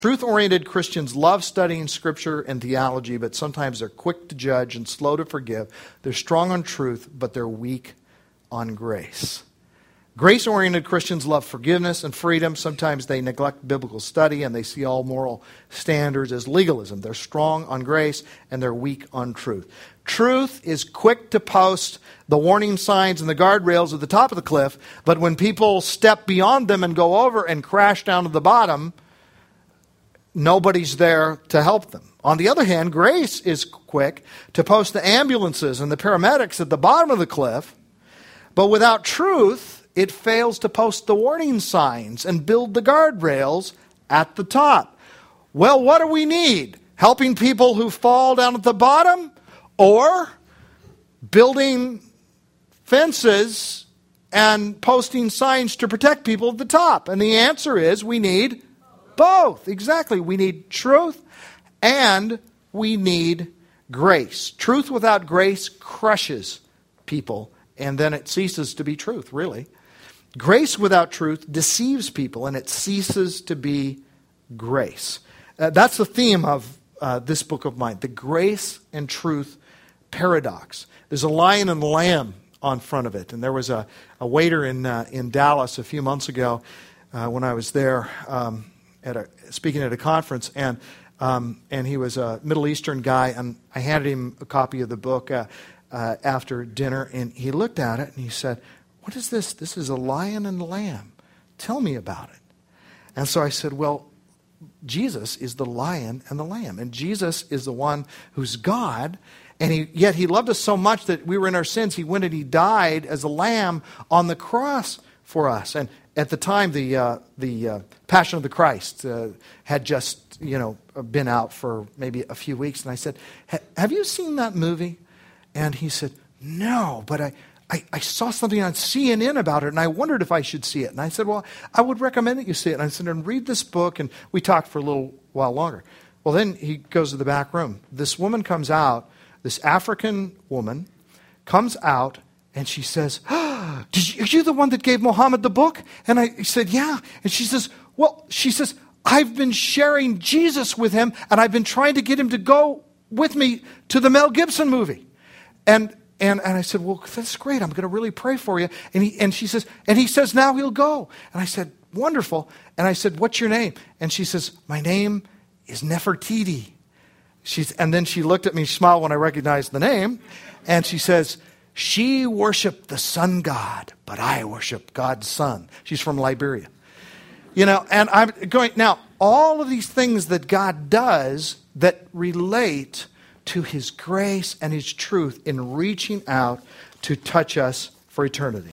Truth-oriented Christians love studying Scripture and theology, but sometimes they're quick to judge and slow to forgive. They're strong on truth, but they're weak on grace. Grace-oriented Christians love forgiveness and freedom. Sometimes they neglect biblical study and they see all moral standards as legalism. They're strong on grace and they're weak on truth. Truth is quick to post the warning signs and the guardrails at the top of the cliff, but when people step beyond them and go over and crash down to the bottom, nobody's there to help them. On the other hand, grace is quick to post the ambulances and the paramedics at the bottom of the cliff, but without truth, it fails to post the warning signs and build the guardrails at the top. Well, what do we need? Helping people who fall down at the bottom, or building fences and posting signs to protect people at the top? And the answer is we need both. Exactly. We need truth and we need grace. Truth without grace crushes people, and then it ceases to be truth, really. Grace without truth deceives people, and it ceases to be grace. That's the theme of this book of mine, the grace and truth paradox. There's a lion and lamb on front of it, and there was a waiter in Dallas a few months ago when I was there speaking at a conference, and he was a Middle Eastern guy, and I handed him a copy of the book after dinner, and he looked at it and he said, "What is this? This is a lion and a lamb. Tell me about it." And so I said, well, Jesus is the lion and the lamb. And Jesus is the one who's God. And yet he loved us so much that we were in our sins. He went and he died as a lamb on the cross for us. And at the time, the Passion of the Christ had just been out for maybe a few weeks. And I said, "Have you seen that movie?" And he said, "No, but I saw something on CNN about it, and I wondered if I should see it." And I said, "Well, I would recommend that you see it." And I said, "And read this book." And we talked for a little while longer. Well, then he goes to the back room. This woman comes out, this African woman comes out, and she says, "Are you the one that gave Muhammad the book?" And I said, "Yeah." And she says, "I've been sharing Jesus with him, and I've been trying to get him to go with me to the Mel Gibson movie." And I said, "Well, that's great. I'm going to really pray for you." And he says, "Now he'll go." And I said, "Wonderful." And I said, "What's your name?" And she says, "My name is Nefertiti." And then she looked at me, smiled when I recognized the name. And she says, "She worshiped the sun god, but I worship God's son." She's from Liberia. And I'm going, now, all of these things that God does that relate to his grace and his truth in reaching out to touch us for eternity.